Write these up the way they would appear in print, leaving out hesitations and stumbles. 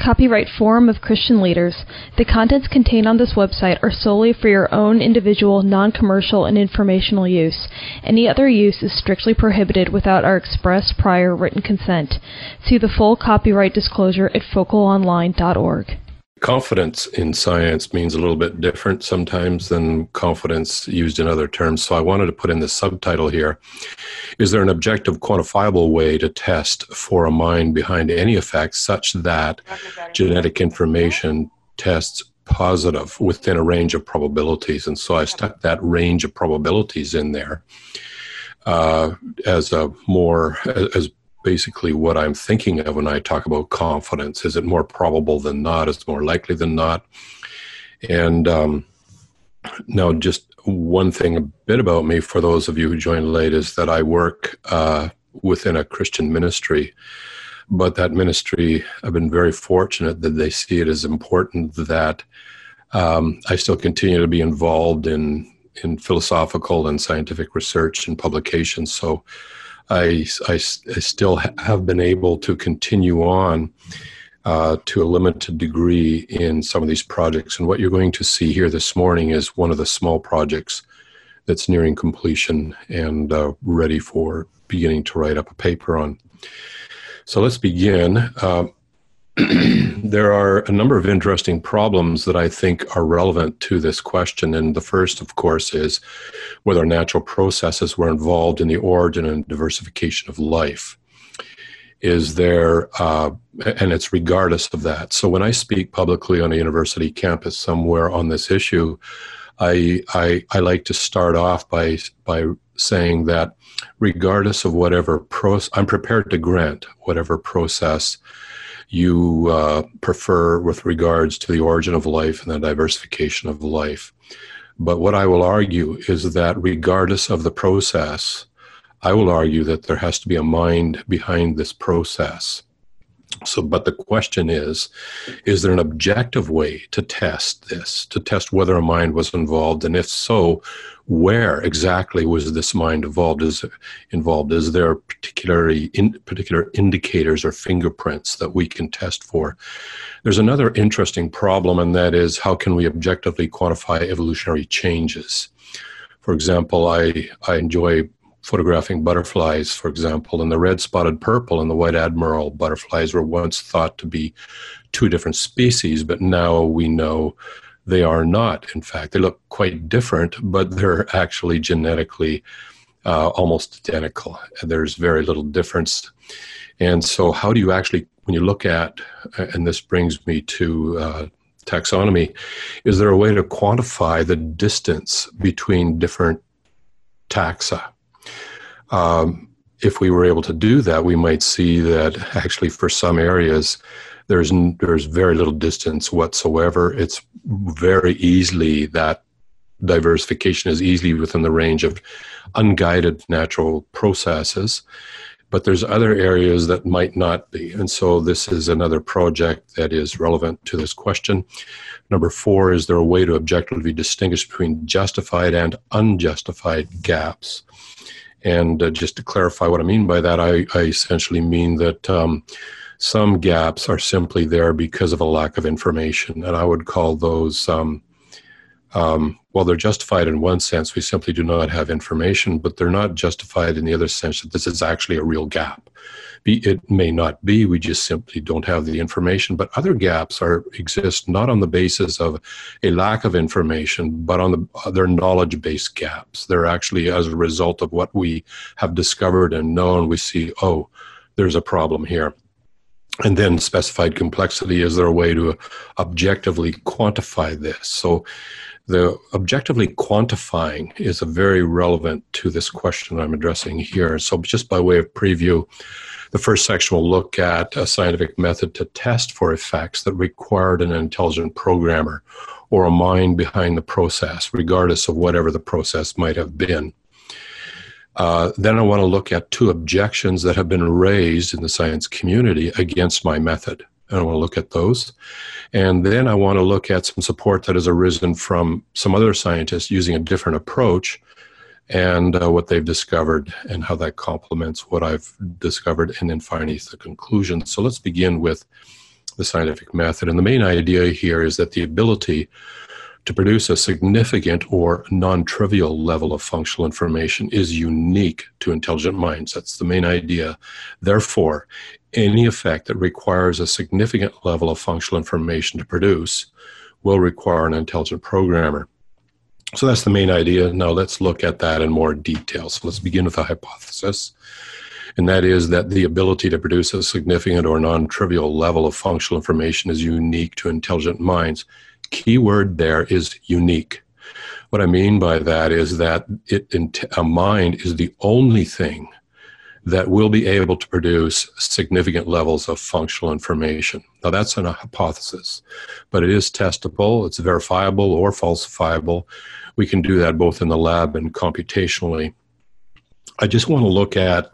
copyright forum of Christian leaders. The contents contained on this website are solely for your own individual, non-commercial, and informational use. Any other use is strictly prohibited without our express prior written consent. See the full copyright disclosure at focalonline.org. Confidence in science means a little bit different sometimes than confidence used in other terms. So I wanted to put in the subtitle here. Is there an objective, quantifiable way to test for a mind behind any effect such that genetic information tests positive within a range of probabilities? And so I stuck that range of probabilities in there as basically what I'm thinking of when I talk about confidence. Is it more probable than not? Is it more likely than not? And now just one thing a bit about me for those of you who joined late is that I work within a Christian ministry. But that ministry, I've been very fortunate that they see it as important that I still continue to be involved in philosophical and scientific research and publications. So I still have been able to continue on to a limited degree in some of these projects. And what you're going to see here this morning is one of the small projects that's nearing completion and ready for beginning to write up a paper on. So let's begin. There are a number of interesting problems that I think are relevant to this question. And the first, of course, is whether natural processes were involved in the origin and diversification of life. Is there, and it's regardless of that. So when I speak publicly on a university campus somewhere on this issue, I like to start off by saying that regardless of whatever I'm prepared to grant whatever process you prefer with regards to the origin of life and the diversification of life. But what I will argue is that regardless of the process, I will argue that there has to be a mind behind this process. So, but the question is there an objective way to test this, to test whether a mind was involved? And if so, where exactly was this mind involved? Is there particular indicators or fingerprints that we can test for? There's another interesting problem, and that is, how can we objectively quantify evolutionary changes? For example, I enjoy photographing butterflies, for example, and the red-spotted purple and the white admiral butterflies were once thought to be two different species, but now we know they are not. In fact, they look quite different, but they're actually genetically almost identical. There's very little difference. And so how do you actually, when you look at, and this brings me to taxonomy, is there a way to quantify the distance between different taxa? If we were able to do that, we might see that actually for some areas, there's very little distance whatsoever. It's very easily, that diversification is easily within the range of unguided natural processes, but there's other areas that might not be. And so this is another project that is relevant to this question. Number 4, is there a way to objectively distinguish between justified and unjustified gaps? And just to clarify what I mean by that, I essentially mean that some gaps are simply there because of a lack of information. And I would call those, well, they're justified in one sense. We simply do not have information, but they're not justified in the other sense that this is actually a real gap. It may not be, we just simply don't have the information. But other gaps exist not on the basis of a lack of information, but on they're knowledge-based gaps. They're actually as a result of what we have discovered and known. We see, oh, there's a problem here. And then specified complexity, is there a way to objectively quantify this? So the objectively quantifying is a very relevant to this question I'm addressing here. So just by way of preview, the first section will look at a scientific method to test for effects that required an intelligent programmer or a mind behind the process, regardless of whatever the process might have been. Then I want to look at 2 objections that have been raised in the science community against my method. And I want to look at those. And then I want to look at some support that has arisen from some other scientists using a different approach, and what they've discovered and how that complements what I've discovered, and then finally the conclusion. So let's begin with the scientific method. And the main idea here is that the ability to produce a significant or non-trivial level of functional information is unique to intelligent minds. That's the main idea. Therefore, any effect that requires a significant level of functional information to produce will require an intelligent programmer. So that's the main idea. Now let's look at that in more detail. So let's begin with a hypothesis. And that is that the ability to produce a significant or non-trivial level of functional information is unique to intelligent minds. Key word there is unique. What I mean by that is that a mind is the only thing that will be able to produce significant levels of functional information. Now that's a hypothesis, but it is testable, it's verifiable or falsifiable. We can do that both in the lab and computationally. I just want to look at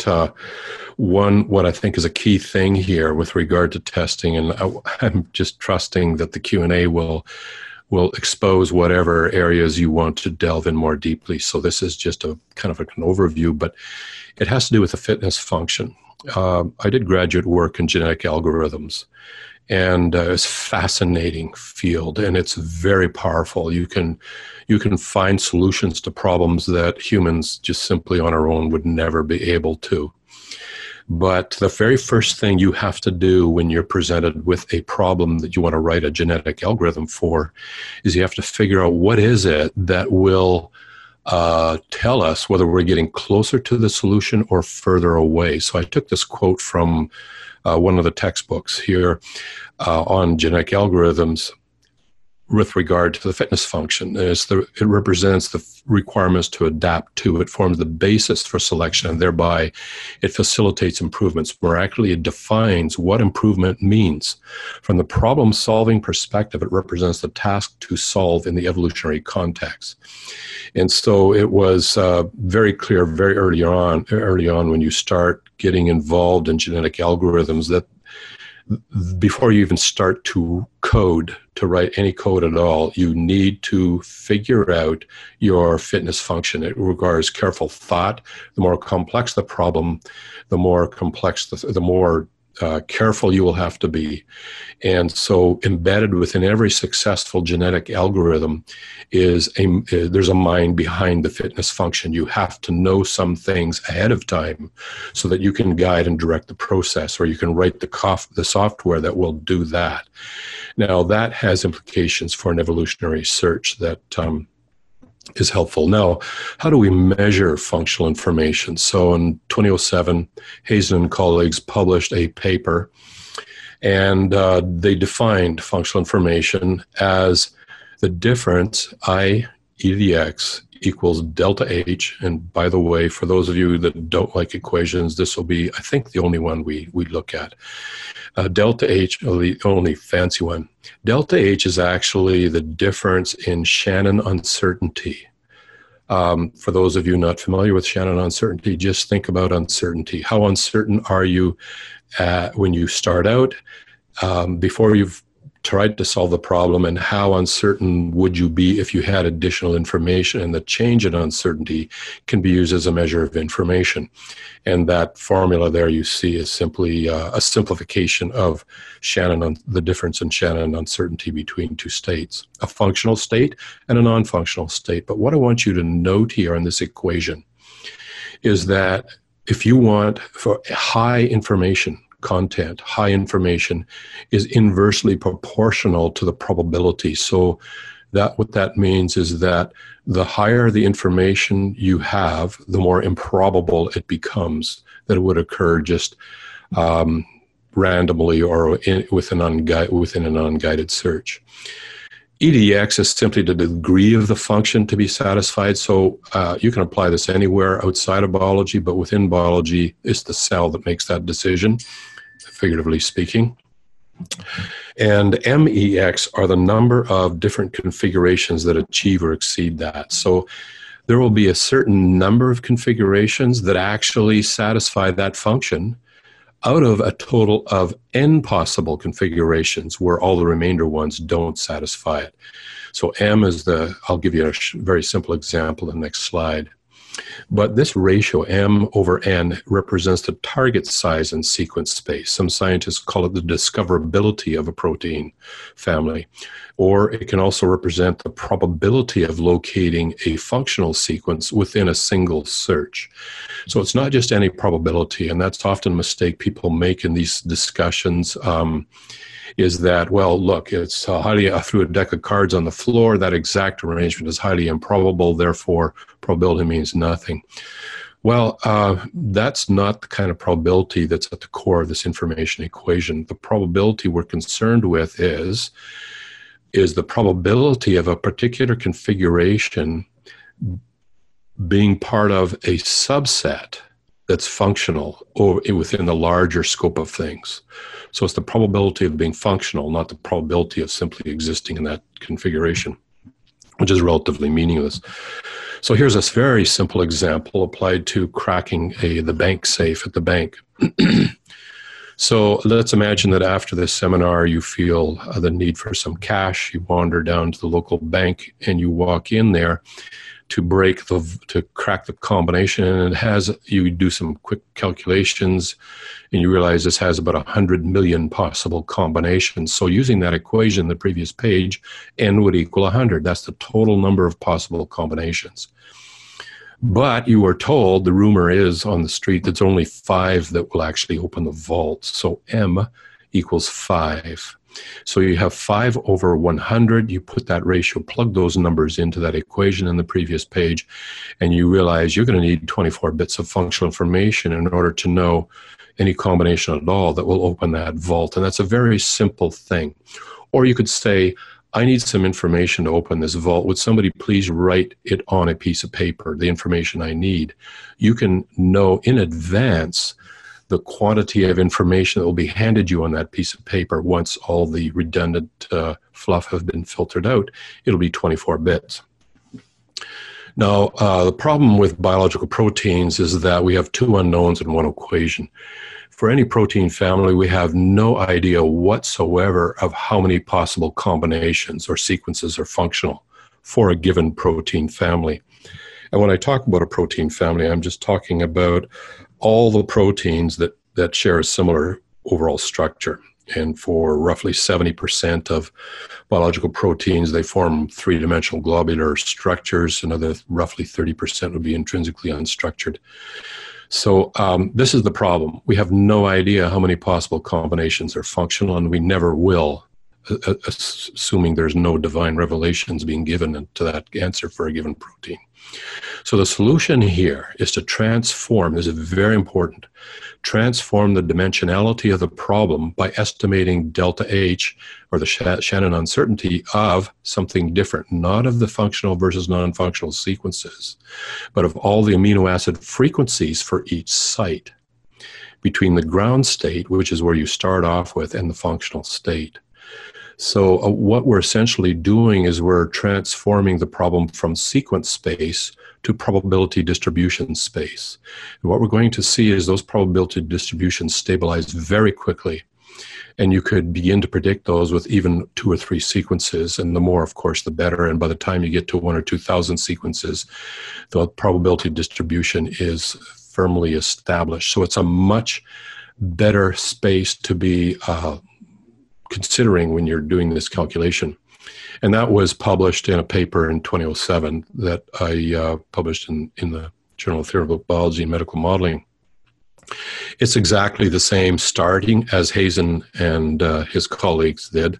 what I think is a key thing here with regard to testing, and I'm just trusting that the Q&A will expose whatever areas you want to delve in more deeply. So this is just a kind of an overview, but it has to do with the fitness function. I did graduate work in genetic algorithms, and it's a fascinating field, and it's very powerful. You can find solutions to problems that humans just simply on our own would never be able to. But the very first thing you have to do when you're presented with a problem that you want to write a genetic algorithm for is you have to figure out what is it that will tell us whether we're getting closer to the solution or further away. So I took this quote from one of the textbooks here on genetic algorithms with regard to the fitness function. It represents the requirements to adapt to. It forms the basis for selection, and thereby it facilitates improvements. More accurately, it defines what improvement means. From the problem-solving perspective, it represents the task to solve in the evolutionary context. And so it was very clear very early on when you start getting involved in genetic algorithms that before you even start to code, to write any code at all, you need to figure out your fitness function. It requires careful thought. The more complex the problem, the more complex, the more careful you will have to be. And so embedded within every successful genetic algorithm is there's a mind behind the fitness function. You have to know some things ahead of time so that you can guide and direct the process, or you can write the software that will do that. Now that has implications for an evolutionary search that is helpful. Now, how do we measure functional information? So in 2007, Hazen and colleagues published a paper, and they defined functional information as the difference I e to the x equals delta H. And by the way, for those of you that don't like equations, this will be, I think, the only one we look at. Delta H, the only fancy one. Delta H is actually the difference in Shannon uncertainty. For those of you not familiar with Shannon uncertainty, just think about uncertainty. How uncertain are you when you start out, before you've tried to solve the problem, and how uncertain would you be if you had additional information? And the change in uncertainty can be used as a measure of information. And that formula there you see is simply a simplification of the difference in Shannon uncertainty between two states, a functional state and a non-functional state. But what I want you to note here in this equation is that if you want for high information content, high information is inversely proportional to the probability. So that what that means is that the higher the information you have, the more improbable it becomes that it would occur just randomly or within an unguided search. E to the x is simply the degree of the function to be satisfied. So you can apply this anywhere outside of biology, but within biology, it's the cell that makes that decision, figuratively speaking. And MEX are the number of different configurations that achieve or exceed that. So there will be a certain number of configurations that actually satisfy that function out of a total of n possible configurations where all the remainder ones don't satisfy it. So M is I'll give you a very simple example in the next slide. But this ratio, m over n, represents the target size in sequence space. Some scientists call it the discoverability of a protein family, or it can also represent the probability of locating a functional sequence within a single search. So it's not just any probability, and that's often a mistake people make in these discussions. Is that, well, look, it's highly, I threw a deck of cards on the floor, that exact arrangement is highly improbable, therefore probability means nothing. Well, that's not the kind of probability that's at the core of this information equation. The probability we're concerned with is the probability of a particular configuration being part of a subset that's functional or within the larger scope of things. So it's the probability of being functional, not the probability of simply existing in that configuration, which is relatively meaningless. So here's a very simple example applied to cracking the bank safe at the bank. So let's imagine that after this seminar, you feel the need for some cash. You wander down to the local bank and you walk in there to crack the combination, and you do some quick calculations and you realize this has about 100 million possible combinations. So using that equation in the previous page, n would equal 100. That's the total number of possible combinations. But you are told, the rumor is on the street, that's only 5 that will actually open the vault. So m equals 5. So you have 5 over 100. You put that ratio, plug those numbers into that equation in the previous page, and you realize you're going to need 24 bits of functional information in order to know any combination at all that will open that vault. And that's a very simple thing. Or you could say, I need some information to open this vault. Would somebody please write it on a piece of paper, the information I need? You can know in advance the quantity of information that will be handed you on that piece of paper once all the redundant fluff have been filtered out. It'll be 24 bits. Now, the problem with biological proteins is that we have 2 unknowns in one equation. For any protein family, we have no idea whatsoever of how many possible combinations or sequences are functional for a given protein family. And when I talk about a protein family, I'm just talking about all the proteins that share a similar overall structure. And for roughly 70% of biological proteins, they form 3-dimensional globular structures. Another roughly 30% would be intrinsically unstructured. So this is the problem. We have no idea how many possible combinations are functional, and we never will, assuming there's no divine revelations being given to that answer for a given protein. So the solution here is to transform, this is very important, transform the dimensionality of the problem by estimating delta H, or the Shannon uncertainty, of something different, not of the functional versus non-functional sequences, but of all the amino acid frequencies for each site between the ground state, which is where you start off with, and the functional state. So what we're essentially doing is we're transforming the problem from sequence space to probability distribution space. And what we're going to see is those probability distributions stabilize very quickly. And you could begin to predict those with even 2 or 3 sequences, and the more, of course, the better. And by the time you get to 1,000 or 2,000 sequences, the probability distribution is firmly established. So it's a much better space to be considering when you're doing this calculation. And that was published in a paper in 2007 that I published in the Journal of Theoretical Biology and Medical Modeling. It's exactly the same starting as Hazen and his colleagues did.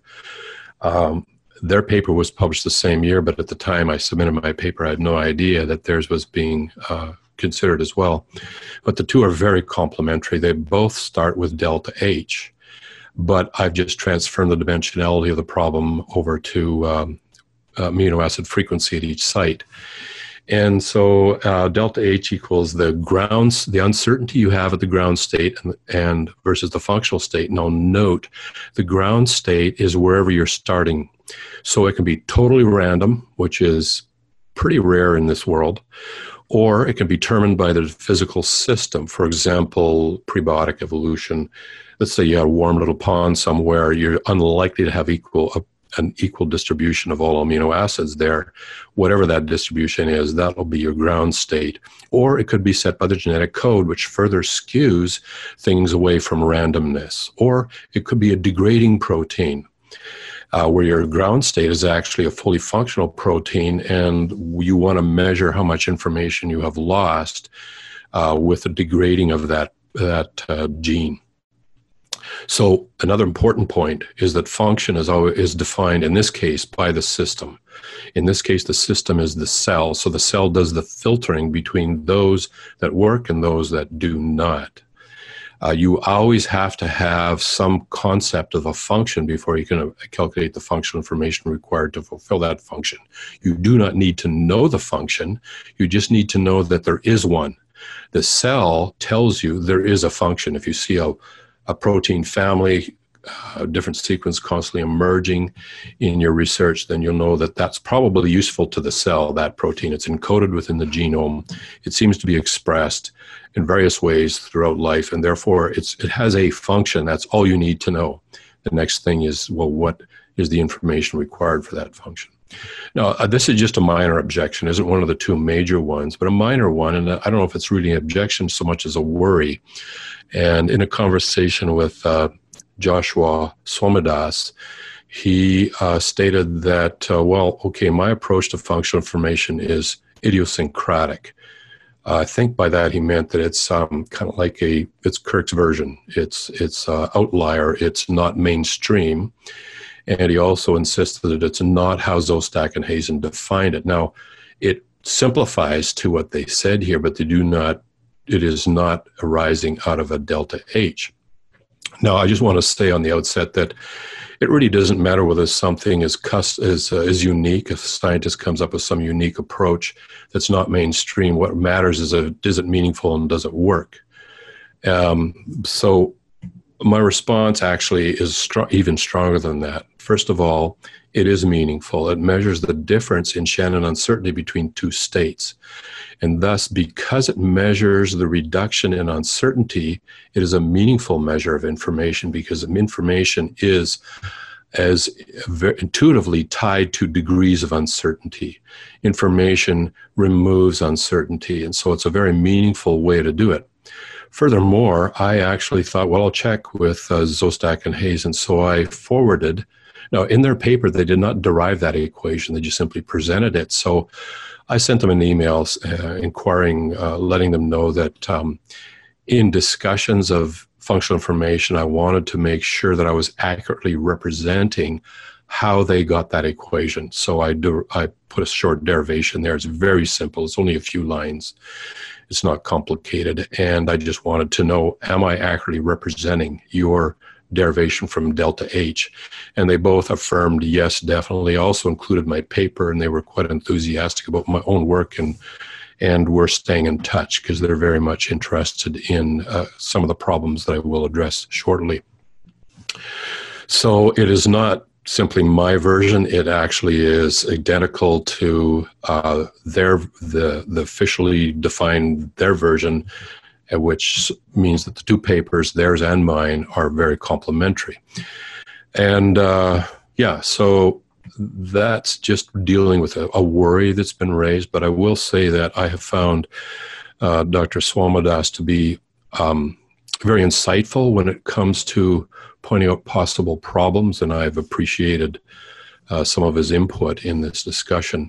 Their paper was published the same year, but at the time I submitted my paper, I had no idea that theirs was being considered as well. But the two are very complementary. They both start with delta H. But I've just transferred the dimensionality of the problem over to amino acid frequency at each site. And so delta H equals the uncertainty you have at the ground state and versus the functional state. Now note, the ground state is wherever you're starting. So it can be totally random, which is pretty rare in this world, or it can be determined by the physical system. For example, prebiotic evolution. Let's say you have a warm little pond somewhere, you're unlikely to have an equal distribution of all amino acids there. Whatever that distribution is, that'll be your ground state. Or it could be set by the genetic code, which further skews things away from randomness. Or it could be a degrading protein, where your ground state is actually a fully functional protein, and you want to measure how much information you have lost with the degrading of that gene. So another important point is that function is defined in this case by the system. In this case, the system is the cell. So the cell does the filtering between those that work and those that do not. You always have to have some concept of a function before you can calculate the functional information required to fulfill that function. You do not need to know the function. You just need to know that there is one. The cell tells you there is a function. If you see a protein family, different sequence constantly emerging in your research, then you'll know that that's probably useful to the cell, that protein. It's encoded within the genome. It seems to be expressed in various ways throughout life, and therefore it has a function. That's all you need to know. The next thing is, well, what is the information required for that function? Now, this is just a minor objection. It isn't one of the two major ones, but a minor one, and I don't know if it's really an objection so much as a worry. And in a conversation with Joshua Swamindass, he stated that, my approach to functional information is idiosyncratic. I think by that he meant that it's kind of like it's Kirk's version. It's outlier. It's not mainstream. And he also insisted that it's not how Szostak and Hazen defined it. Now, it simplifies to what they said here, but it is not arising out of a delta H. Now, I just want to say on the outset that it really doesn't matter whether something is unique. If a scientist comes up with some unique approach that's not mainstream, what matters is, is it meaningful and does it work? So my response actually is even stronger than that. First of all, it is meaningful. It measures the difference in Shannon uncertainty between two states. And thus, because it measures the reduction in uncertainty, it is a meaningful measure of information, because information is as intuitively tied to degrees of uncertainty. Information removes uncertainty, and so it's a very meaningful way to do it. Furthermore, I actually thought, well, I'll check with Szostak and Hazen, so I forwarded. Now, in their paper, they did not derive that equation. They just simply presented it. So I sent them an email inquiring, letting them know that in discussions of functional information, I wanted to make sure that I was accurately representing how they got that equation. So I put a short derivation there. It's very simple. It's only a few lines. It's not complicated. And I just wanted to know, am I accurately representing your derivation from delta H? And they both affirmed, yes, definitely. I also included my paper, and they were quite enthusiastic about my own work, and we're staying in touch because they're very much interested in some of the problems that I will address shortly. So it is not simply my version. It actually is identical to the officially defined their version, which means that the two papers, theirs and mine, are very complementary. And so that's just dealing with a worry that's been raised. But I will say that I have found Dr. Swamindass to be very insightful when it comes to pointing out possible problems, and I've appreciated some of his input in this discussion.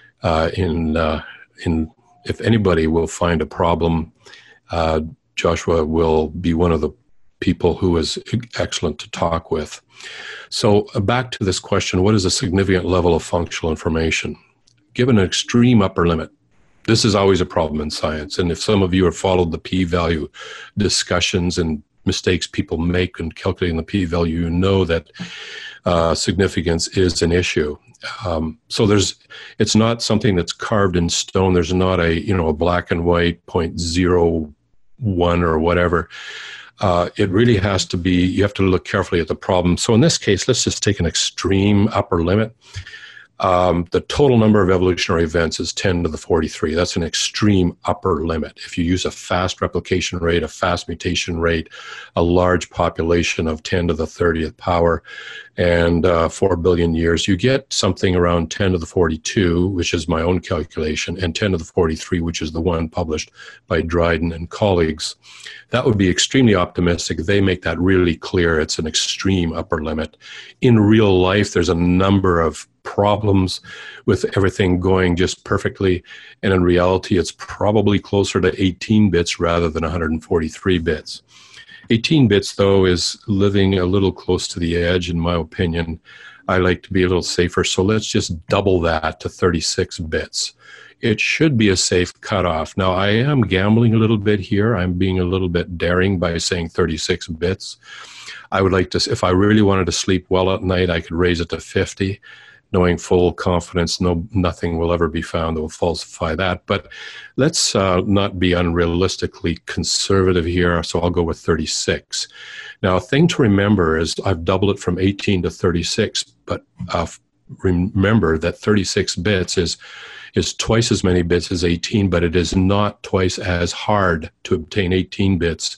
If anybody will find a problem, Joshua will be one of the people who is excellent to talk with. So back to this question, what is a significant level of functional information? Given an extreme upper limit, this is always a problem in science. And if some of you have followed the p-value discussions and mistakes people make in calculating the p-value, you know that significance is an issue. So it's not something that's carved in stone. There's not a black and white 0.01 or whatever. It really has to be, you have to look carefully at the problem. So in this case, let's just take an extreme upper limit. The total number of evolutionary events is 10 to the 43. That's an extreme upper limit. If you use a fast replication rate, a fast mutation rate, a large population of 10 to the 30th power, and 4 billion years, you get something around 10 to the 42, which is my own calculation, and 10 to the 43, which is the one published by Dryden and colleagues. That would be extremely optimistic. They make that really clear. It's an extreme upper limit. In real life, there's a number of problems with everything going just perfectly, and in reality, it's probably closer to 18 bits rather than 143 bits. 18 bits, though, is living a little close to the edge, in my opinion. I like to be a little safer, so let's just double that to 36 bits. It should be a safe cutoff. Now, I am gambling a little bit here. I'm being a little bit daring by saying 36 bits. I would like to, if I really wanted to sleep well at night, I could raise it to 50. Knowing full confidence, nothing will ever be found that will falsify that. But let's not be unrealistically conservative here, so I'll go with 36. Now, a thing to remember is I've doubled it from 18 to 36, but remember that 36 bits is twice as many bits as 18, but it is not twice as hard to obtain 18 bits.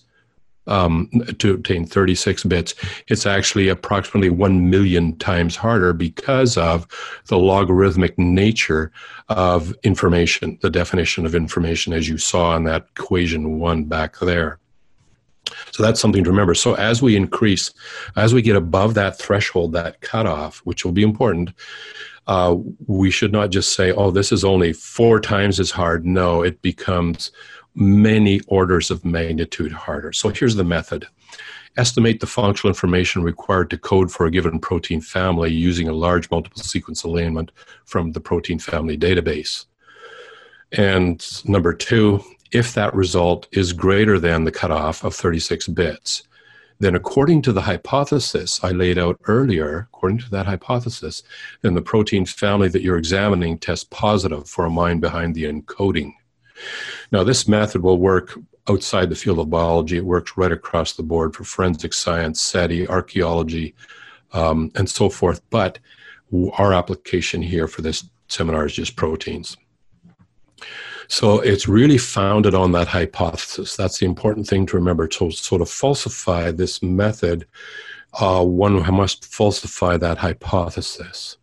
To obtain 36 bits, it's actually approximately 1 million times harder because of the logarithmic nature of information, the definition of information, as you saw in that equation 1 back there. So that's something to remember. So as we increase, as we get above that threshold, that cutoff, which will be important, we should not just say, oh, this is only 4 times as hard. No, it becomes many orders of magnitude harder. So here's the method. Estimate the functional information required to code for a given protein family using a large multiple sequence alignment from the protein family database. And number 2, if that result is greater than the cutoff of 36 bits, then according to the hypothesis I laid out earlier, according to that hypothesis, then the protein family that you're examining tests positive for a mind behind the encoding. Now, this method will work outside the field of biology. It works right across the board for forensic science, SETI, archaeology, and so forth. But our application here for this seminar is just proteins. So it's really founded on that hypothesis. That's the important thing to remember. So to falsify this method, one must falsify that hypothesis.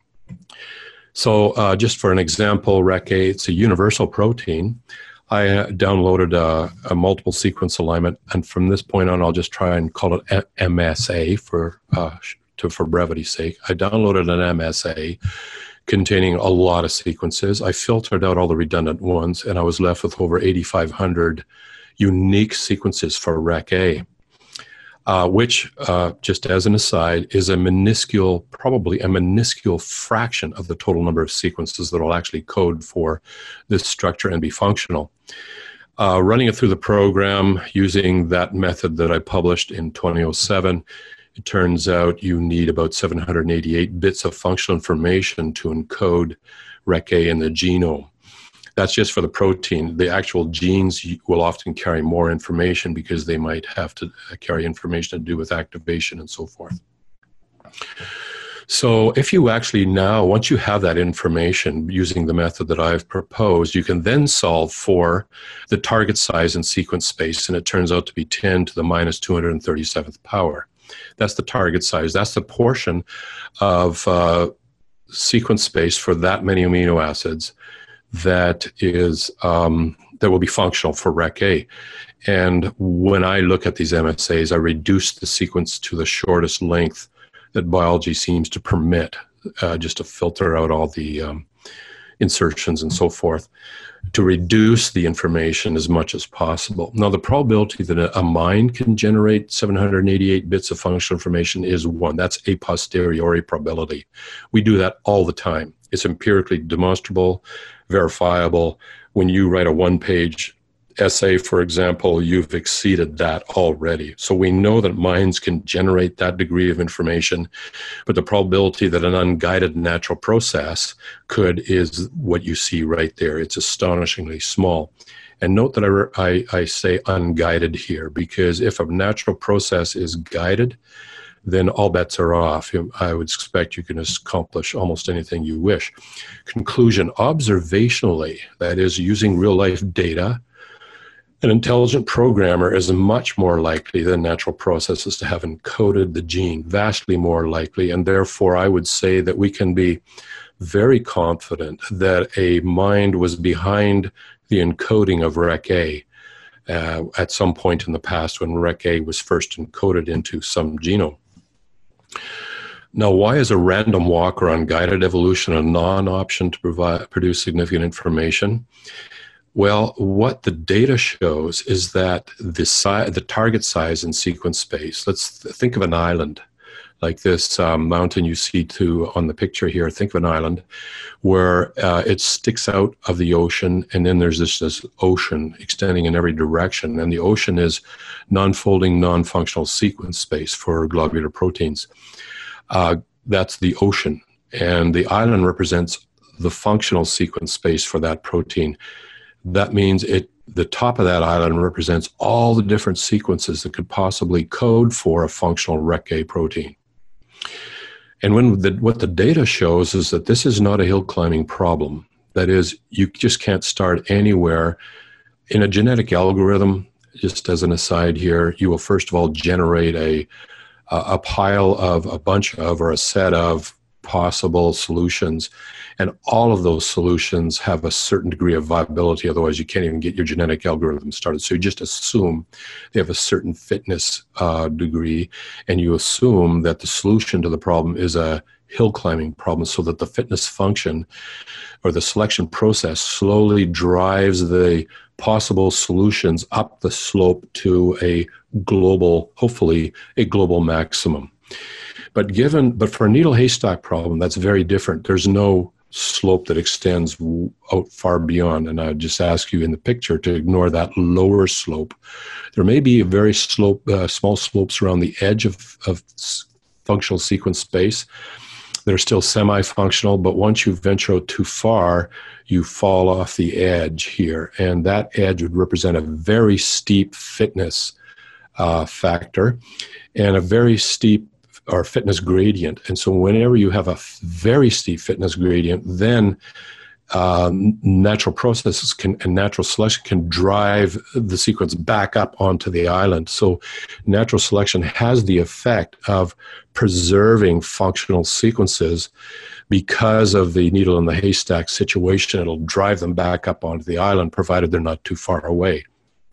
So just for an example, REC-A, it's a universal protein. I downloaded a multiple sequence alignment, and from this point on, I'll just try and call it MSA for brevity's sake. I downloaded an MSA containing a lot of sequences. I filtered out all the redundant ones, and I was left with over 8,500 unique sequences for REC-A. Which, just as an aside, is probably a minuscule fraction of the total number of sequences that will actually code for this structure and be functional. Running it through the program using that method that I published in 2007, it turns out you need about 788 bits of functional information to encode REC-A in the genome. That's just for the protein. The actual genes will often carry more information because they might have to carry information to do with activation and so forth. So if you actually now, once you have that information using the method that I've proposed, you can then solve for the target size and sequence space, and it turns out to be 10 to the minus 237th power. That's the target size. That's the portion of sequence space for that many amino acids that is that will be functional for REC-A. And when I look at these MSAs, I reduce the sequence to the shortest length that biology seems to permit, just to filter out all the insertions and so forth, to reduce the information as much as possible. Now, the probability that a mind can generate 788 bits of functional information is 1. That's a posteriori probability. We do that all the time. It's empirically demonstrable, verifiable. When you write a one-page essay, for example, you've exceeded that already. So we know that minds can generate that degree of information, but the probability that an unguided natural process could is what you see right there. It's astonishingly small. And note that I say unguided here, because if a natural process is guided, then all bets are off. I would expect you can accomplish almost anything you wish. Conclusion, observationally, that is, using real-life data, an intelligent programmer is much more likely than natural processes to have encoded the gene, vastly more likely, and therefore I would say that we can be very confident that a mind was behind the encoding of REC-A at some point in the past when REC-A was first encoded into some genome. Now, why is a random walk or unguided evolution a non-option to produce significant information? Well, what the data shows is that the target size in sequence space, let's think of an island, like this mountain you see on the picture here. Think of an island where it sticks out of the ocean, and then there's this ocean extending in every direction, and the ocean is non-folding, non-functional sequence space for globular proteins. That's the ocean, and the island represents the functional sequence space for that protein. That means the top of that island represents all the different sequences that could possibly code for a functional REC-A protein. And what the data shows is that this is not a hill climbing problem. That is, you just can't start anywhere. In a genetic algorithm, just as an aside here, you will first of all generate a pile of a bunch of or a set of possible solutions, and all of those solutions have a certain degree of viability, otherwise you can't even get your genetic algorithm started. So you just assume they have a certain fitness degree, and you assume that the solution to the problem is a hill climbing problem, so that the fitness function or the selection process slowly drives the possible solutions up the slope to a global, hopefully a global maximum. But for a needle haystack problem, that's very different. There's no slope that extends out far beyond, and I would just ask you in the picture to ignore that lower slope. There may be a very small slopes around the edge of functional sequence space. They're still semi-functional, but once you venture out too far, you fall off the edge here, and that edge would represent a very steep fitness factor and a very steep or fitness gradient. And so whenever you have a very steep fitness gradient, then natural processes and natural selection can drive the sequence back up onto the island. So natural selection has the effect of preserving functional sequences because of the needle in the haystack situation. It'll drive them back up onto the island, provided they're not too far away.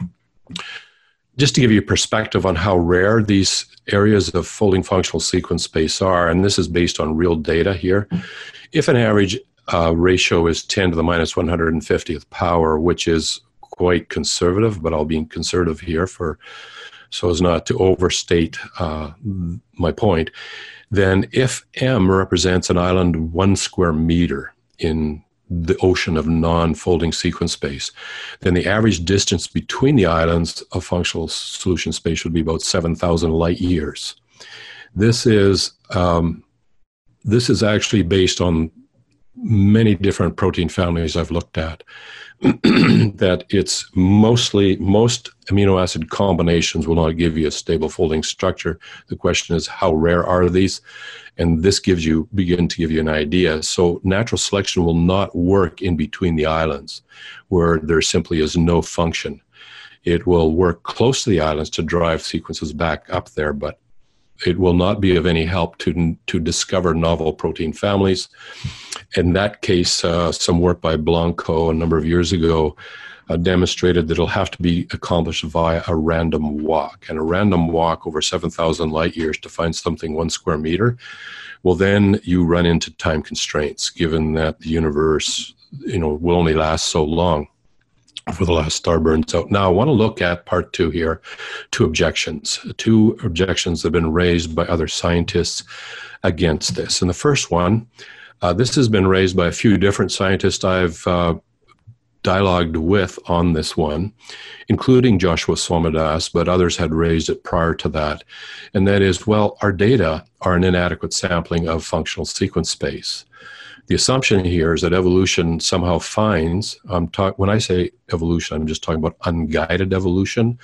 Just to give you a perspective on how rare these areas of folding functional sequence space are, and this is based on real data here, if an average ratio is 10 to the minus 150th power, which is quite conservative, but I'll be conservative here so as not to overstate my point, then if M represents an island 1 square meter in the ocean of non-folding sequence space, then the average distance between the islands of functional solution space would be about 7,000 light years. This is actually based on many different protein families I've looked at, that it's most amino acid combinations will not give you a stable folding structure. The question is, how rare are these? And this begin to give you an idea. So natural selection will not work in between the islands where there simply is no function. It will work close to the islands to drive sequences back up there, but it will not be of any help to discover novel protein families. In that case, some work by Blanco a number of years ago demonstrated that it'll have to be accomplished via a random walk. And a random walk over 7,000 light years to find something 1 square meter, well, then you run into time constraints, given that the universe, will only last so long before the last star burns out. Now, I want to look at part 2 here, two objections that have been raised by other scientists against this. And the first one, this has been raised by a few different scientists I've dialogued with on this one, including Joshua Somadas, but others had raised it prior to that. And that is, well, our data are an inadequate sampling of functional sequence space. The assumption here is that evolution somehow finds, when I say evolution, I'm just talking about unguided evolution,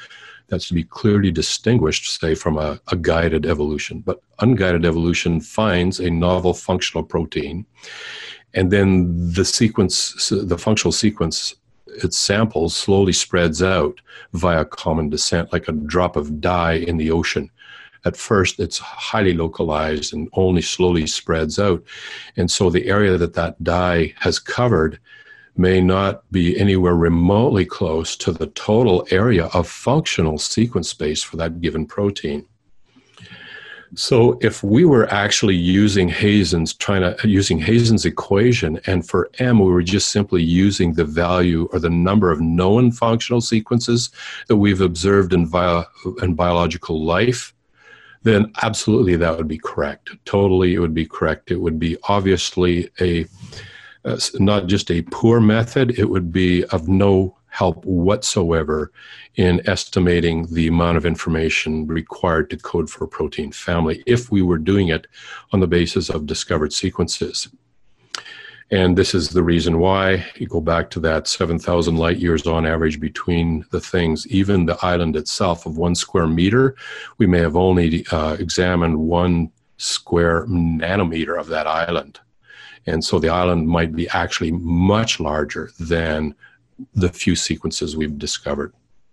That's to be clearly distinguished, say, from a guided evolution. But unguided evolution finds a novel functional protein, and then the functional sequence it samples slowly spreads out via common descent, like a drop of dye in the ocean. At first, it's highly localized and only slowly spreads out. And so the area that dye has covered may not be anywhere remotely close to the total area of functional sequence space for that given protein. So if we were actually using Hazen's equation, and for M we were just simply using the value or the number of known functional sequences that we've observed in biological life, then absolutely that would be correct. Totally, it would be correct. It would be obviously not just a poor method, it would be of no help whatsoever in estimating the amount of information required to code for a protein family if we were doing it on the basis of discovered sequences. And this is the reason why you go back to that 7,000 light years on average between the things. Even the island itself of 1 square meter, we may have only examined 1 square nanometer of that island. And so the island might be actually much larger than the few sequences we've discovered.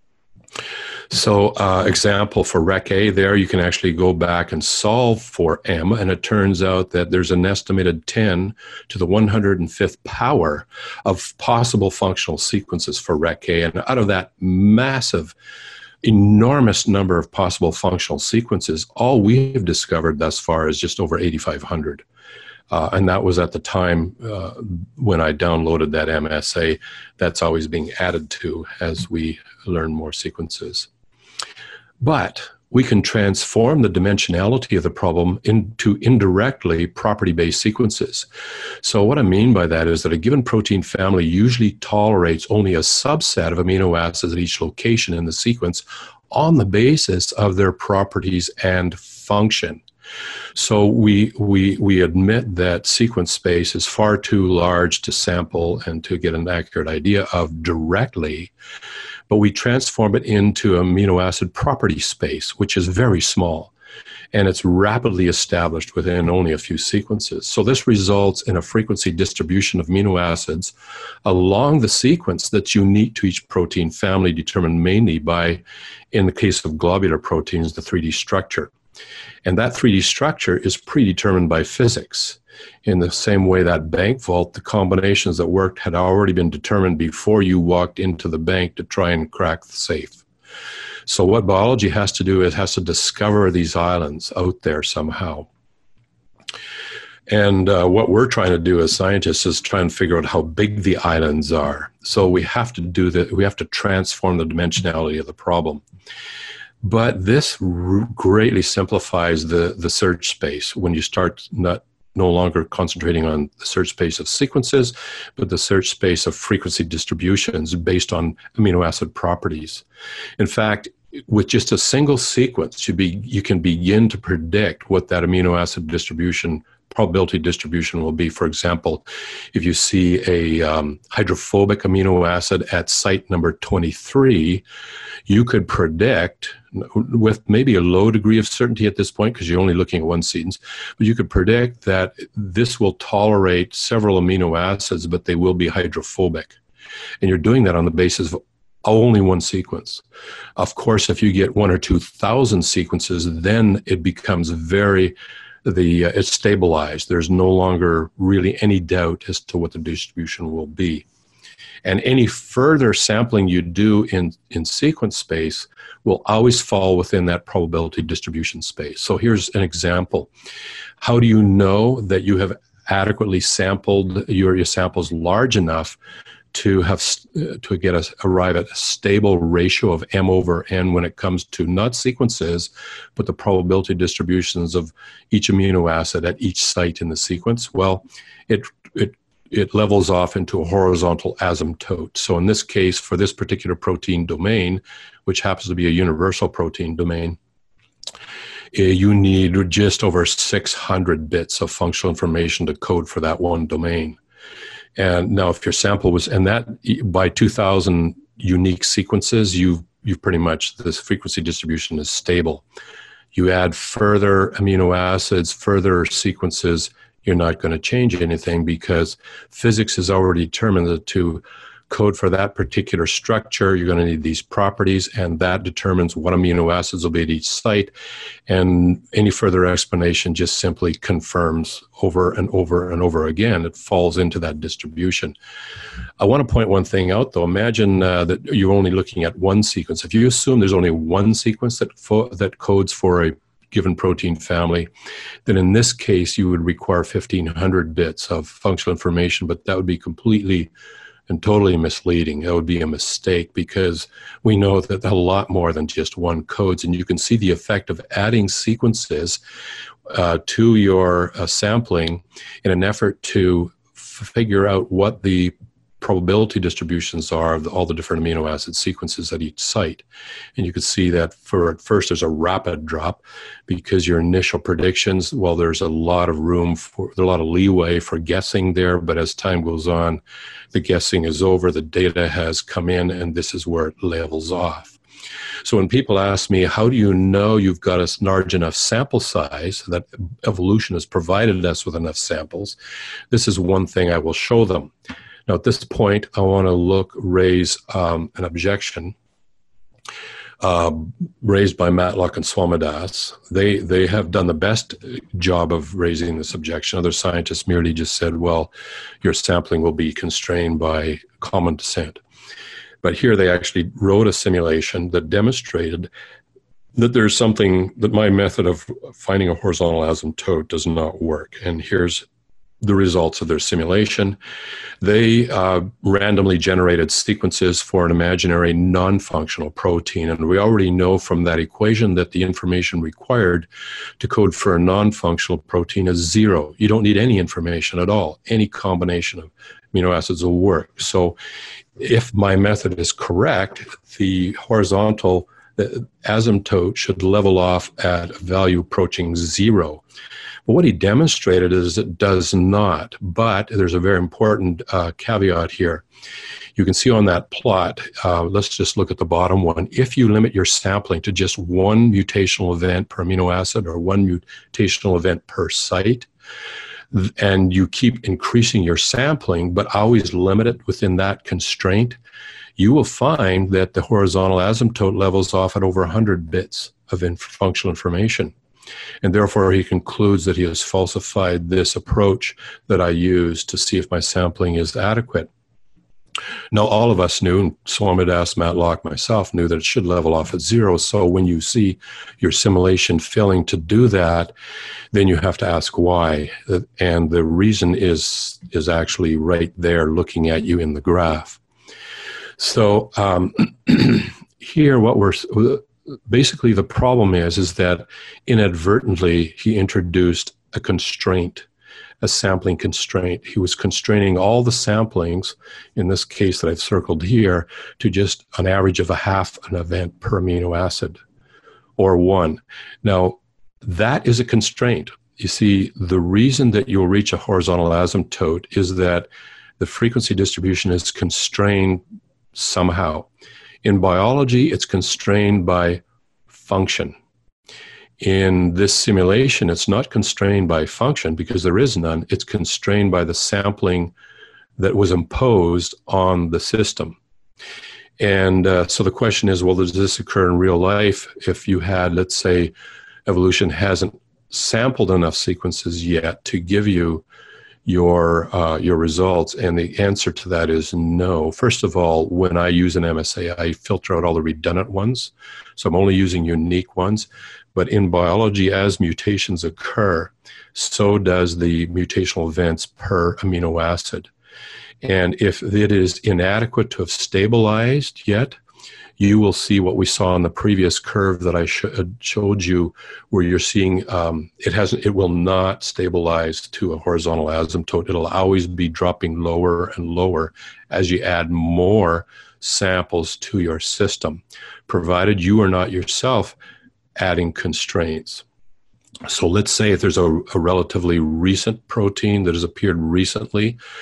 So example for Rec A there, you can actually go back and solve for M, and it turns out that there's an estimated 10 to the 105th power of possible functional sequences for Rec A. And out of that massive, enormous number of possible functional sequences, all we've discovered thus far is just over 8,500. And that was at the time when I downloaded that MSA. That's always being added to as we learn more sequences. But we can transform the dimensionality of the problem into indirectly property-based sequences. So what I mean by that is that a given protein family usually tolerates only a subset of amino acids at each location in the sequence on the basis of their properties and function. So we admit that sequence space is far too large to sample and to get an accurate idea of directly, but we transform it into amino acid property space, which is very small, and it's rapidly established within only a few sequences. So this results in a frequency distribution of amino acids along the sequence that's unique to each protein family, determined mainly by, in the case of globular proteins, the 3D structure. And that 3D structure is predetermined by physics. In the same way that bank vault, the combinations that worked had already been determined before you walked into the bank to try and crack the safe. So what biology has to do is it has to discover these islands out there somehow. And what we're trying to do as scientists is try and figure out how big the islands are. So we have to do that. We have to transform the dimensionality of the problem. But this greatly simplifies the search space when you start no longer concentrating on the search space of sequences, but the search space of frequency distributions based on amino acid properties. In fact, with just a single sequence, you can begin to predict what that amino acid distribution, probability distribution will be. For example, if you see a hydrophobic amino acid at site number 23, you could predict, with maybe a low degree of certainty at this point because you're only looking at one sequence, but you could predict that this will tolerate several amino acids, but they will be hydrophobic. And you're doing that on the basis of only one sequence. Of course, if you get 1,000 or 2,000 sequences, then it becomes it's stabilized. There's no longer really any doubt as to what the distribution will be. And any further sampling you do in sequence space will always fall within that probability distribution space. So here's an example. How do you know that you have adequately sampled your samples large enough to arrive at a stable ratio of M over N when it comes to not sequences, but the probability distributions of each amino acid at each site in the sequence? Well, it levels off into a horizontal asymptote. So in this case, for this particular protein domain, which happens to be a universal protein domain, you need just over 600 bits of functional information to code for that one domain. And now if your sample was, and that by 2,000 unique sequences, you've you've pretty much, this frequency distribution is stable. You add further amino acids, further sequences, you're not going to change anything because physics has already determined that to code for that particular structure, you're going to need these properties, and that determines what amino acids will be at each site. And any further explanation just simply confirms over and over and over again. It falls into that distribution. I want to point one thing out, though. Imagine that you're only looking at one sequence. If you assume there's only one sequence that codes for a given protein family, then in this case, you would require 1,500 bits of functional information, but that would be completely and totally misleading. That would be a mistake because we know that a lot more than just one codes, and you can see the effect of adding sequences to your sampling in an effort to figure out what the probability distributions are of all the different amino acid sequences at each site. And you can see that at first there's a rapid drop because your initial predictions, well, there's a lot of leeway for guessing there, but as time goes on, the guessing is over, the data has come in, and this is where it levels off. So when people ask me, how do you know you've got a large enough sample size, that evolution has provided us with enough samples, this is one thing I will show them. Now, at this point, I want to raise an objection raised by Matlock and Swamidass. They have done the best job of raising this objection. Other scientists merely just said, well, your sampling will be constrained by common descent. But here they actually wrote a simulation that demonstrated that there's something that my method of finding a horizontal asymptote does not work. And here's the results of their simulation. They randomly generated sequences for an imaginary non-functional protein. And we already know from that equation that the information required to code for a non-functional protein is 0. You don't need any information at all. Any combination of amino acids will work. So if my method is correct, the horizontal asymptote should level off at a value approaching 0. But what he demonstrated is it does not, but there's a very important caveat here. You can see on that plot, let's just look at the bottom one. If you limit your sampling to just one mutational event per amino acid or one mutational event per site, and you keep increasing your sampling, but always limit it within that constraint, you will find that the horizontal asymptote levels off at over 100 bits of functional information. And therefore, he concludes that he has falsified this approach that I use to see if my sampling is adequate. Now, all of us knew, and Swamidass, Matlock, myself knew that it should level off at 0. So when you see your simulation failing to do that, then you have to ask why. And the reason is actually right there looking at you in the graph. So here basically the problem is that inadvertently he introduced a constraint, a sampling constraint. He was constraining all the samplings, in this case that I've circled here, to just an average of a half an event per amino acid, or 1. Now, that is a constraint. You see, the reason that you'll reach a horizontal asymptote is that the frequency distribution is constrained somehow. In biology, it's constrained by function. In this simulation, it's not constrained by function because there is none. It's constrained by the sampling that was imposed on the system. And so the question is, well, does this occur in real life if you had, let's say, evolution hasn't sampled enough sequences yet to give you your results? And the answer to that is no. First of all, when I use an MSA, I filter out all the redundant ones. So I'm only using unique ones. But in biology, as mutations occur, so does the mutational events per amino acid. And if it is inadequate to have stabilized yet, you will see what we saw on the previous curve that I showed you, where you're seeing it will not stabilize to a horizontal asymptote. It'll always be dropping lower and lower as you add more samples to your system, provided you are not yourself adding constraints. So let's say if there's a relatively recent protein that has appeared recently,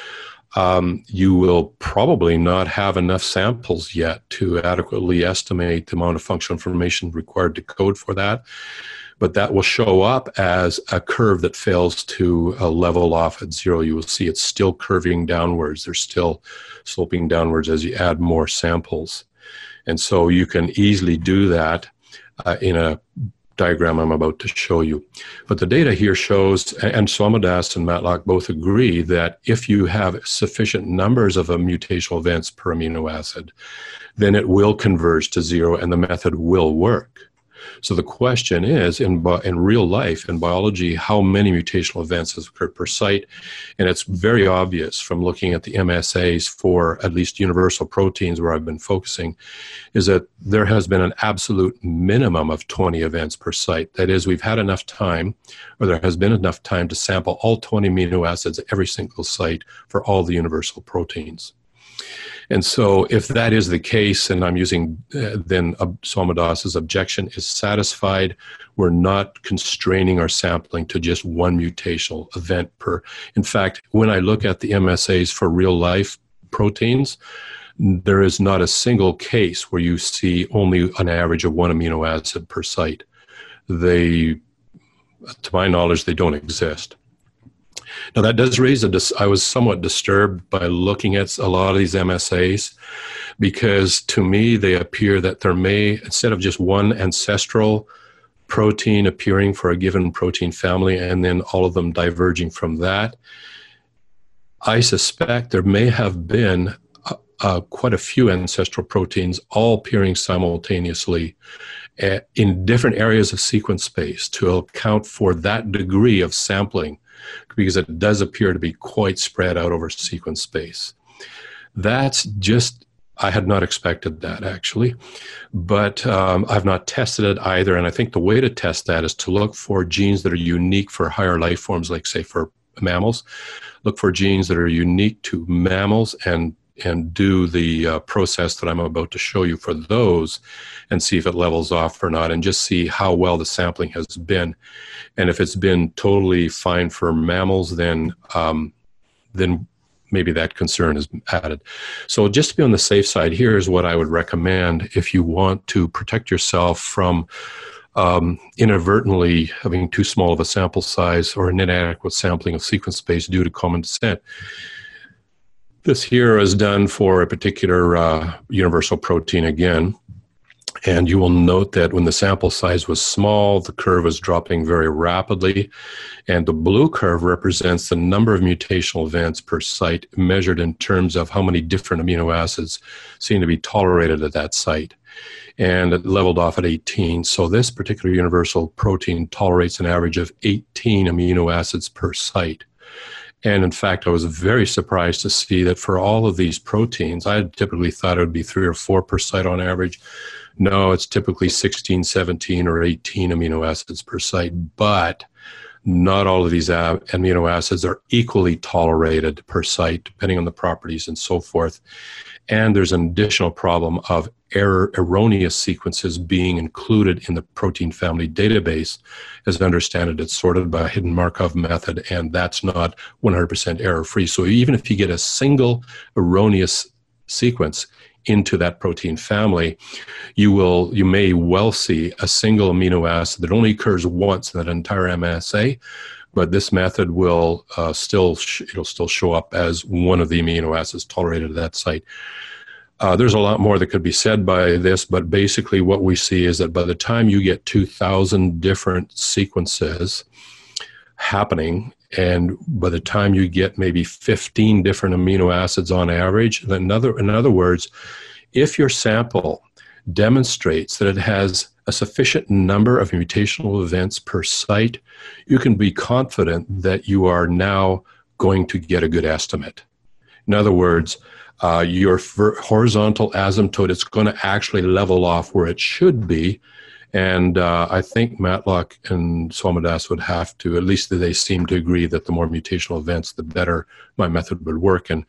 you will probably not have enough samples yet to adequately estimate the amount of functional information required to code for that. But that will show up as a curve that fails to level off at zero. You will see it's still curving downwards. They're still sloping downwards as you add more samples. And so you can easily do that in a diagram I'm about to show you. But the data here shows, and Somadas and Matlock both agree, that if you have sufficient numbers of mutational events per amino acid, then it will converge to zero and the method will work. So the question is, in real life, in biology, how many mutational events has occurred per site? And it's very obvious from looking at the MSAs for at least universal proteins where I've been focusing, is that there has been an absolute minimum of 20 events per site. That is, we've had enough time, or there has been enough time to sample all 20 amino acids at every single site for all the universal proteins. And so if that is the case, and I'm using, then Somadas's objection is satisfied. We're not constraining our sampling to just one mutational event per. In fact, when I look at the MSAs for real life proteins, there is not a single case where you see only an average of one amino acid per site. They, to my knowledge, they don't exist. Now that does raise I was somewhat disturbed by looking at a lot of these MSAs, because to me they appear that there may, instead of just one ancestral protein appearing for a given protein family and then all of them diverging from that, I suspect there may have been quite a few ancestral proteins all appearing simultaneously in different areas of sequence space to account for that degree of sampling, because it does appear to be quite spread out over sequence space. That's just, I had not expected that actually, but I've not tested it either. And I think the way to test that is to look for genes that are unique for higher life forms, like say for mammals. Look for genes that are unique to mammals and do the process that I'm about to show you for those and see if it levels off or not, and just see how well the sampling has been. And if it's been totally fine for mammals, then maybe that concern is added. So just to be on the safe side, here's what I would recommend if you want to protect yourself from inadvertently having too small of a sample size or an inadequate sampling of sequence space due to common descent. This here is done for a particular universal protein again, and you will note that when the sample size was small, the curve was dropping very rapidly, and the blue curve represents the number of mutational events per site measured in terms of how many different amino acids seem to be tolerated at that site, and it leveled off at 18. So this particular universal protein tolerates an average of 18 amino acids per site. And in fact, I was very surprised to see that for all of these proteins, I typically thought it would be 3 or 4 per site on average. No, it's typically 16, 17, or 18 amino acids per site, but not all of these amino acids are equally tolerated per site, depending on the properties and so forth. And there's an additional problem of erroneous sequences being included in the protein family database. As I understand it, it's sorted by a hidden Markov method, and that's not 100% error-free. So even if you get a single erroneous sequence into that protein family, you may well see a single amino acid that only occurs once in that entire MSA, but this method will it'll still show up as one of the amino acids tolerated at that site. There's a lot more that could be said by this, but basically what we see is that by the time you get 2,000 different sequences happening, and by the time you get maybe 15 different amino acids on average, in other words, if your sample demonstrates that it has a sufficient number of mutational events per site, you can be confident that you are now going to get a good estimate. In other words, your horizontal asymptote, it's going to actually level off where it should be. And I think Matlock and Somadas would have to, at least they seem to agree that the more mutational events, the better my method would work. And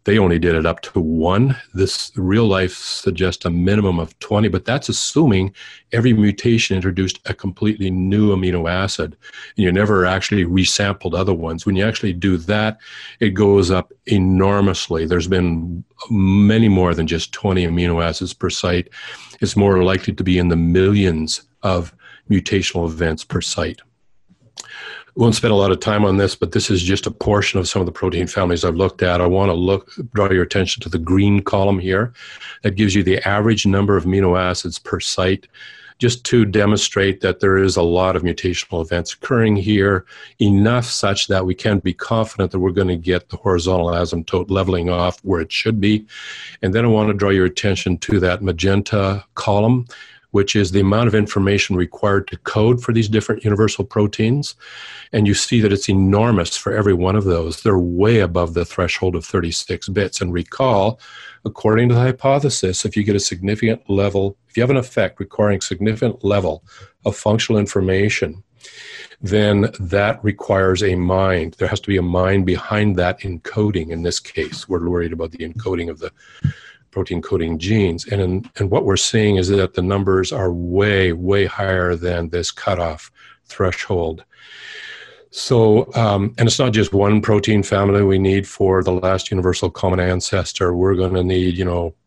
They only did it up to 1. This real life suggests a minimum of 20, but that's assuming every mutation introduced a completely new amino acid. And you never actually resampled other ones. When you actually do that, it goes up enormously. There's been many more than just 20 amino acids per site. It's more likely to be in the millions of mutational events per site. We won't spend a lot of time on this, but this is just a portion of some of the protein families I've looked at. I want to draw your attention to the green column here. That gives you the average number of amino acids per site, just to demonstrate that there is a lot of mutational events occurring here, enough such that we can be confident that we're going to get the horizontal asymptote leveling off where it should be. And then I want to draw your attention to that magenta column, which is the amount of information required to code for these different universal proteins. And you see that it's enormous for every one of those. They're way above the threshold of 36 bits. And recall, according to the hypothesis, if you get a significant level, if you have an effect requiring significant level of functional information, then that requires a mind. There has to be a mind behind that encoding. In this case, we're worried about the encoding of the protein coding genes. And what we're seeing is that the numbers are way, way higher than this cutoff threshold. So, and it's not just one protein family we need for the last universal common ancestor. We're going to need,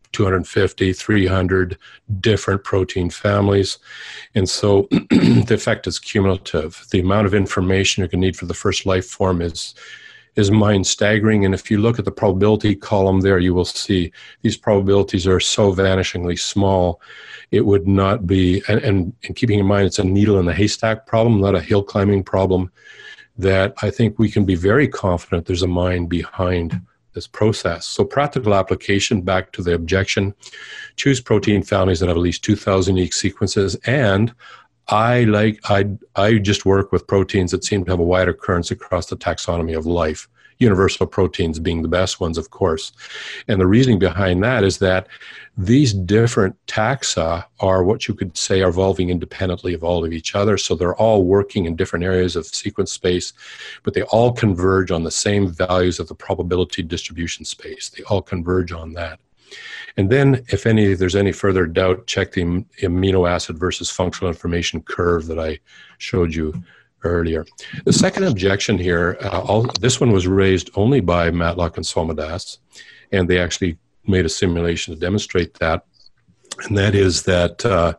250, 300 different protein families. And so the effect is cumulative. The amount of information you're going to need for the first life form is mind staggering. And if you look at the probability column there, you will see these probabilities are so vanishingly small. It would not be, and keeping in mind it's a needle in the haystack problem, not a hill climbing problem, that I think we can be very confident there's a mind behind this process. So practical application, back to the objection, choose protein families that have at least 2,000 unique sequences. And I just work with proteins that seem to have a wide occurrence across the taxonomy of life, universal proteins being the best ones, of course. And the reasoning behind that is that these different taxa are what you could say are evolving independently of all of each other. So they're all working in different areas of sequence space, but they all converge on the same values of the probability distribution space. They all converge on that. And then, if there's any further doubt, check the amino acid versus functional information curve that I showed you earlier. The second objection here, this one was raised only by Matlock and Somadas, and they actually made a simulation to demonstrate that, and that is that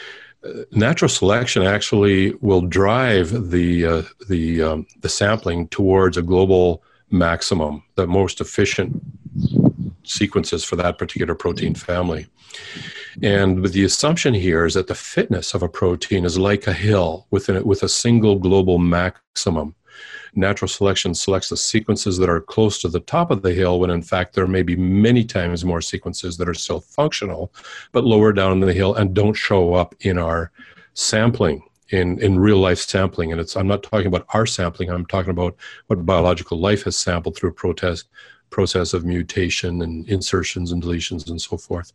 natural selection actually will drive the sampling towards a global maximum, the most efficient sequences for that particular protein family. And the assumption here is that the fitness of a protein is like a hill with a single global maximum. Natural selection selects the sequences that are close to the top of the hill, when in fact there may be many times more sequences that are still functional, but lower down the hill and don't show up in our sampling, in real life sampling. And I'm not talking about our sampling, I'm talking about what biological life has sampled through a process of mutation and insertions and deletions and so forth.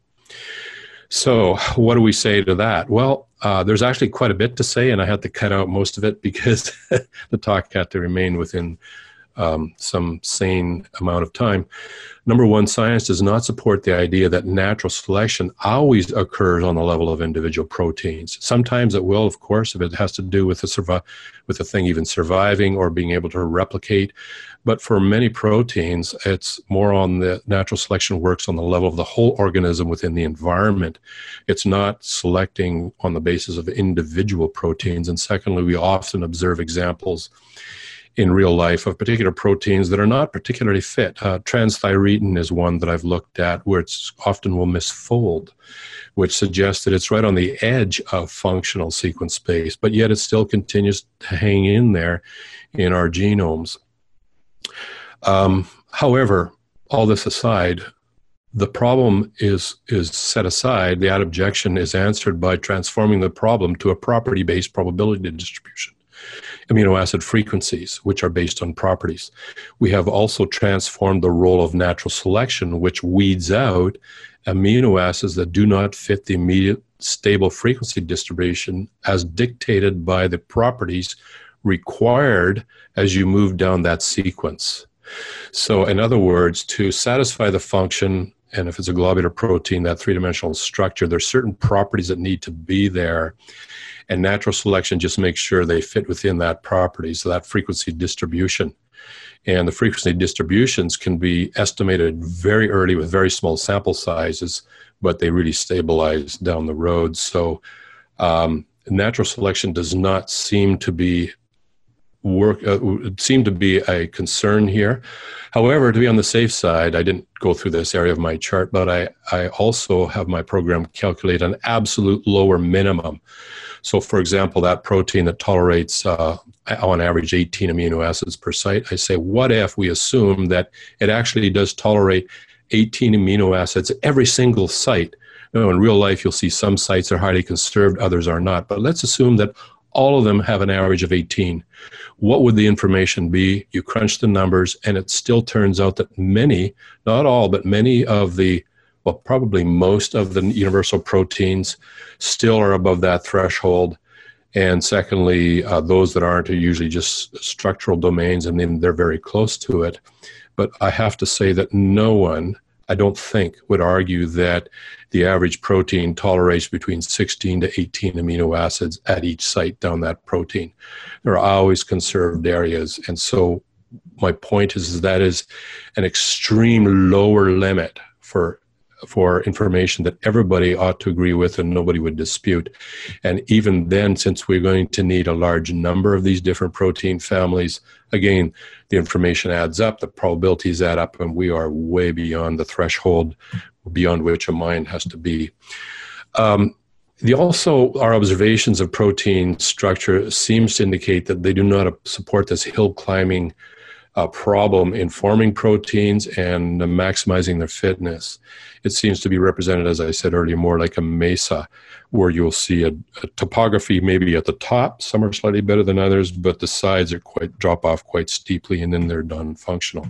So what do we say to that? Well, there's actually quite a bit to say, and I had to cut out most of it because the talk had to remain within some sane amount of time. Number one, science does not support the idea that natural selection always occurs on the level of individual proteins. Sometimes it will, of course, if it has to do with the thing even surviving or being able to replicate. But for many proteins, it's more on the natural selection works on the level of the whole organism within the environment. It's not selecting on the basis of individual proteins. And secondly, we often observe examples in real life of particular proteins that are not particularly fit. Transthyretin is one that I've looked at where it's often will misfold, which suggests that it's right on the edge of functional sequence space, but yet it still continues to hang in there in our genomes. However, all this aside, the problem is set aside. The objection is answered by transforming the problem to a property-based probability distribution. Amino acid frequencies, which are based on properties. We have also transformed the role of natural selection, which weeds out amino acids that do not fit the immediate stable frequency distribution as dictated by the properties required as you move down that sequence. So in other words, to satisfy the function, and if it's a globular protein, that three-dimensional structure, there's certain properties that need to be there, and natural selection just makes sure they fit within that property, so that frequency distribution. And the frequency distributions can be estimated very early with very small sample sizes, but they really stabilize down the road. So natural selection does not seem to be a concern here. However, to be on the safe side, I didn't go through this area of my chart, but I also have my program calculate an absolute lower minimum. So for example, that protein that tolerates on average 18 amino acids per site, I say, what if we assume that it actually does tolerate 18 amino acids every single site? Now, in real life, you'll see some sites are highly conserved, others are not. But let's assume that all of them have an average of 18. What would the information be? You crunch the numbers, and it still turns out that many, not all, but many of the, well, probably most of the universal proteins still are above that threshold. And secondly, those that aren't are usually just structural domains, and then they're very close to it. But I have to say that no one, I don't think, would argue that the average protein tolerates between 16 to 18 amino acids at each site down that protein. There are always conserved areas. And so my point is that is an extreme lower limit for information that everybody ought to agree with and nobody would dispute. And even then, since we're going to need a large number of these different protein families, again, the information adds up, the probabilities add up, and we are way beyond the threshold beyond which a mind has to be. Also, our observations of protein structure seems to indicate that they do not support this hill climbing problem in forming proteins and maximizing their fitness. It seems to be represented, as I said earlier, more like a mesa, where you'll see a topography maybe at the top. Some are slightly better than others, but the sides are drop off quite steeply, and then they're non-functional.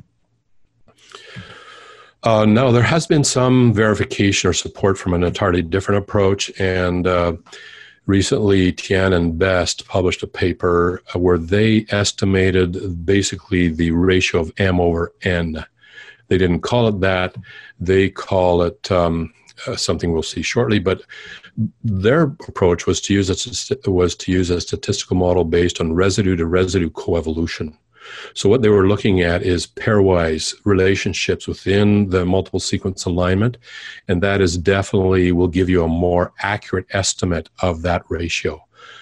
Now, there has been some verification or support from an entirely different approach, and recently, Tian and Best published a paper where they estimated basically the ratio of M over N. They didn't call it that. They call it something we'll see shortly. But their approach was to use a statistical model based on residue-to-residue coevolution. So what they were looking at is pairwise relationships within the multiple sequence alignment, and that is definitely will give you a more accurate estimate of that ratio.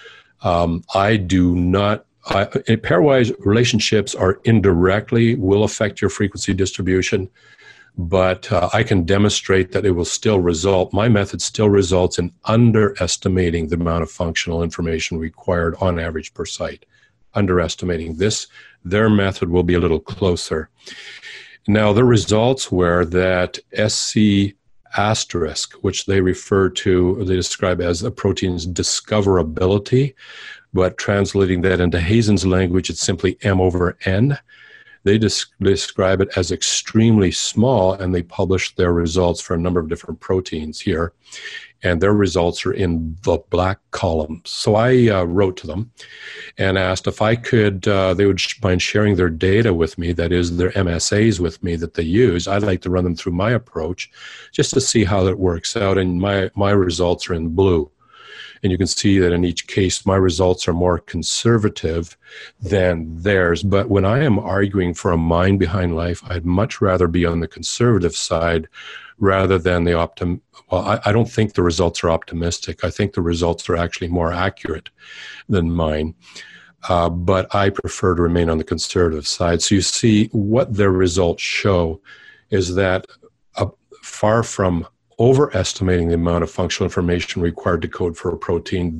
Pairwise relationships are indirectly will affect your frequency distribution, but I can demonstrate that it will still result, my method still results in underestimating the amount of functional information required on average per site. Underestimating this, their method will be a little closer. Now, the results were that SC asterisk, which they describe as a protein's discoverability, but translating that into Hazen's language, it's simply M over N. They describe it as extremely small, and they published their results for a number of different proteins here. And their results are in the black column. So I wrote to them and asked if I could, they would mind sharing their data with me, that is their MSAs with me that they use. I'd like to run them through my approach just to see how that works out. And my results are in blue. And you can see that in each case, my results are more conservative than theirs. But when I am arguing for a mind behind life, I'd much rather be on the conservative side rather than the I don't think the results are optimistic. I think the results are actually more accurate than mine. But I prefer to remain on the conservative side. So you see what their results show is that far from overestimating the amount of functional information required to code for a protein,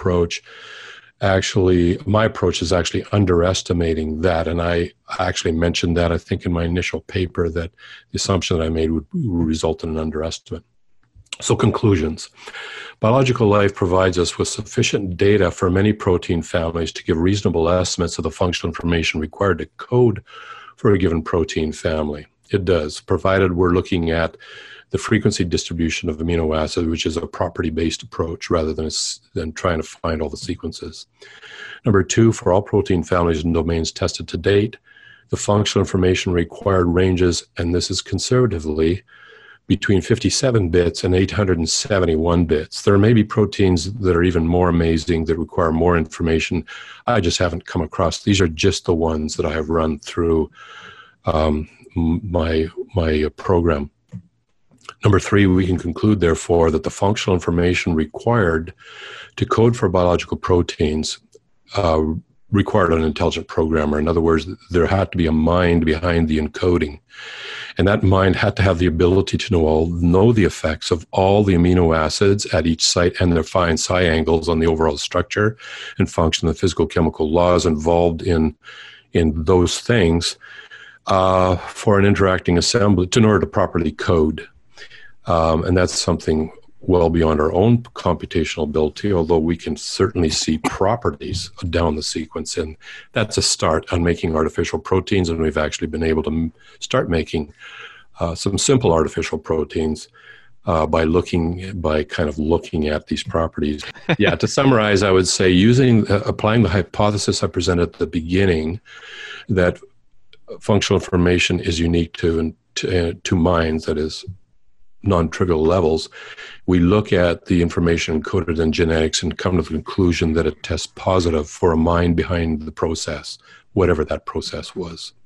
my approach is actually underestimating that. And I actually mentioned that, I think, in my initial paper, that the assumption that I made would result in an underestimate. So conclusions. Biological life provides us with sufficient data for many protein families to give reasonable estimates of the functional information required to code for a given protein family. It does, provided we're looking at the frequency distribution of amino acids, which is a property-based approach rather than trying to find all the sequences. Number two, for all protein families and domains tested to date, the functional information required ranges, and this is conservatively, between 57 bits and 871 bits. There may be proteins that are even more amazing that require more information. I just haven't come across. These are just the ones that I have run through my program. Number 3, we can conclude, therefore, that the functional information required to code for biological proteins required an intelligent programmer. In other words, there had to be a mind behind the encoding. And that mind had to have the ability to know the effects of all the amino acids at each site and their fine psi angles on the overall structure and function, the physical chemical laws involved in those things for an interacting assembly in order to properly code. And that's something well beyond our own computational ability, although we can certainly see properties down the sequence. And that's a start on making artificial proteins, and we've actually been able to start making some simple artificial proteins by kind of looking at these properties. Yeah, to summarize, I would say applying the hypothesis I presented at the beginning that functional information is unique to minds, that is, non-trivial levels, we look at the information encoded in genetics and come to the conclusion that it tests positive for a mind behind the process, whatever that process was.